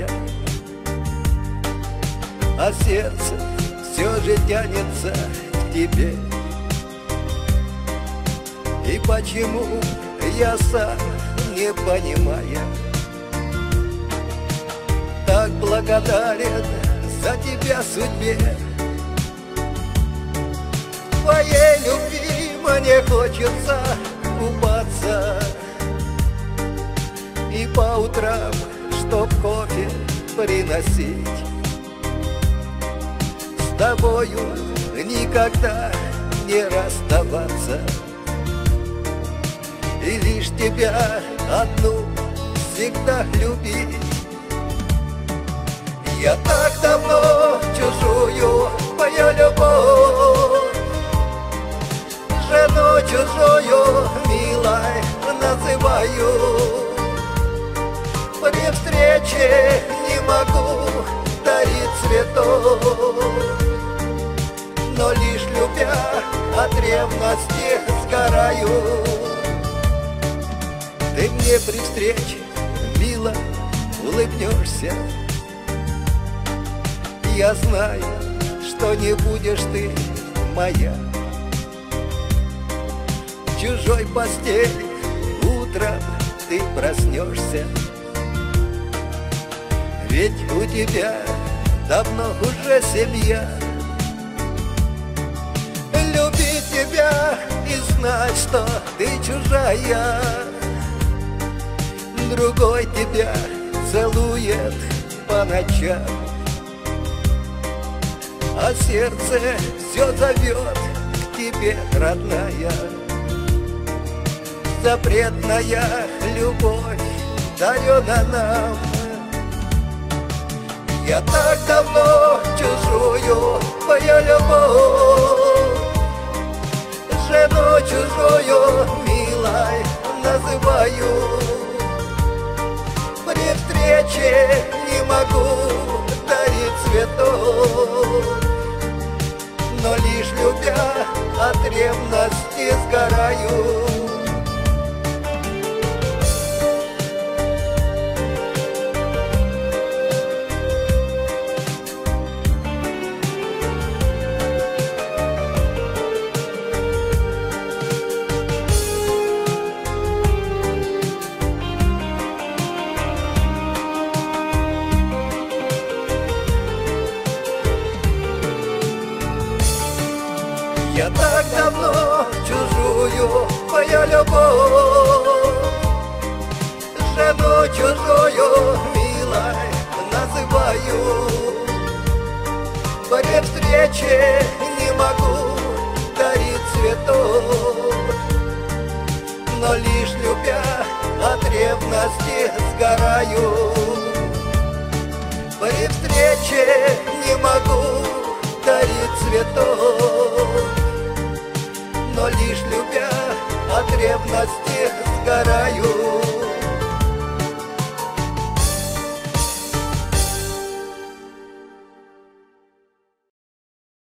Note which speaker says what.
Speaker 1: а сердце все же тянется к тебе. И почему я сам не понимаю, так благодарен за тебя судьбе. В твоей любви мне хочется купаться, и по утрам, чтоб кофе приносить. С тобою никогда не расставаться, и лишь тебя одну всегда любить. Я так давно чужую мою любовь, жену чужую милой называю. При встрече не могу дарить цветов, но лишь любя от ревности сгораю. Ты мне при встрече мило улыбнешься, я знаю, что не будешь ты моя. В чужой постели утром ты проснешься, ведь у тебя давно уже семья. Любить тебя и знать, что ты чужая, другой тебя целует по ночам, а сердце все зовет к тебе, родная. Запретная любовь дарена нам. Я так давно чужую мою любовь, жену чужую милой называю. При встрече не могу дарить цветов, но лишь любя от ревности сгораю. Я так давно чужую мою любовь, жену чужую милой называю. При встрече не могу дарить цветов, но лишь любя от ревности сгораю. При встрече не могу дарить цветов, но лишь любя от ревности сгораю.